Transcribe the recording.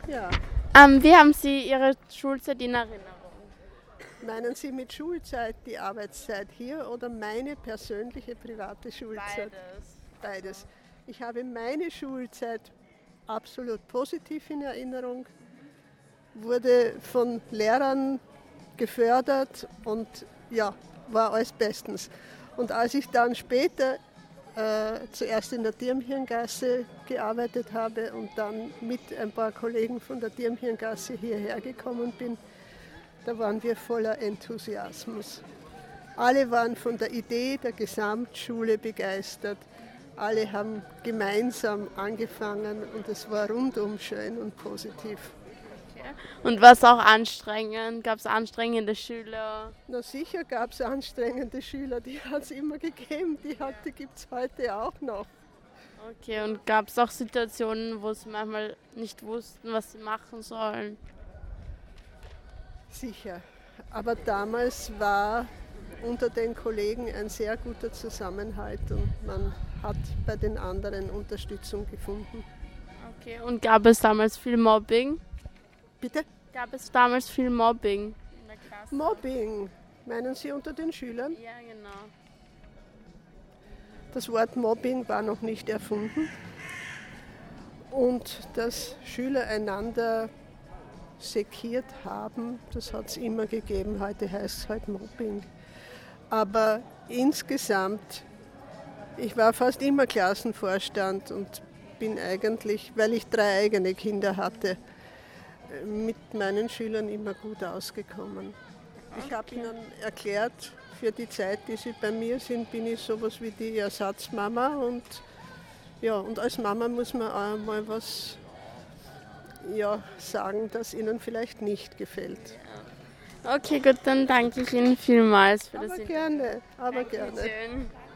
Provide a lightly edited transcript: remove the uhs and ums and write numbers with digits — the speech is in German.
Ja. Wie haben Sie Ihre Schulzeit in Erinnerung? Meinen Sie mit Schulzeit die Arbeitszeit hier oder meine persönliche private Schulzeit? Beides. Beides. Ich habe meine Schulzeit absolut positiv in Erinnerung, wurde von Lehrern gefördert und ja, war alles bestens. Und als ich dann später zuerst in der Dirmhirngasse gearbeitet habe und dann mit ein paar Kollegen von der Dirmhirngasse hierher gekommen bin, da waren wir voller Enthusiasmus. Alle waren von der Idee der Gesamtschule begeistert. Alle haben gemeinsam angefangen und es war rundum schön und positiv. Und war es auch anstrengend? Gab es anstrengende Schüler? Na sicher gab es anstrengende Schüler, die hat es immer gegeben, die gibt es heute auch noch. Okay, und gab es auch Situationen, wo Sie manchmal nicht wussten, was Sie machen sollen? Sicher. Aber damals war unter den Kollegen ein sehr guter Zusammenhalt und man hat bei den anderen Unterstützung gefunden. Okay, und gab es damals viel Mobbing? Bitte? Gab es damals viel Mobbing in der Klasse? Mobbing, meinen Sie unter den Schülern? Ja, genau. Das Wort Mobbing war noch nicht erfunden. Und dass Schüler einander sekiert haben, das hat es immer gegeben. Heute heißt es halt Mobbing. Aber insgesamt, ich war fast immer Klassenvorstand und bin eigentlich, weil ich 3 eigene Kinder hatte, mit meinen Schülern immer gut ausgekommen. Ich habe ihnen erklärt, für die Zeit, die sie bei mir sind, bin ich sowas wie die Ersatzmama und ja, und als Mama muss man auch mal was sagen, das ihnen vielleicht nicht gefällt. Okay, gut, dann danke ich Ihnen vielmals für das Aber Interview. gerne, aber gerne. Dankeschön.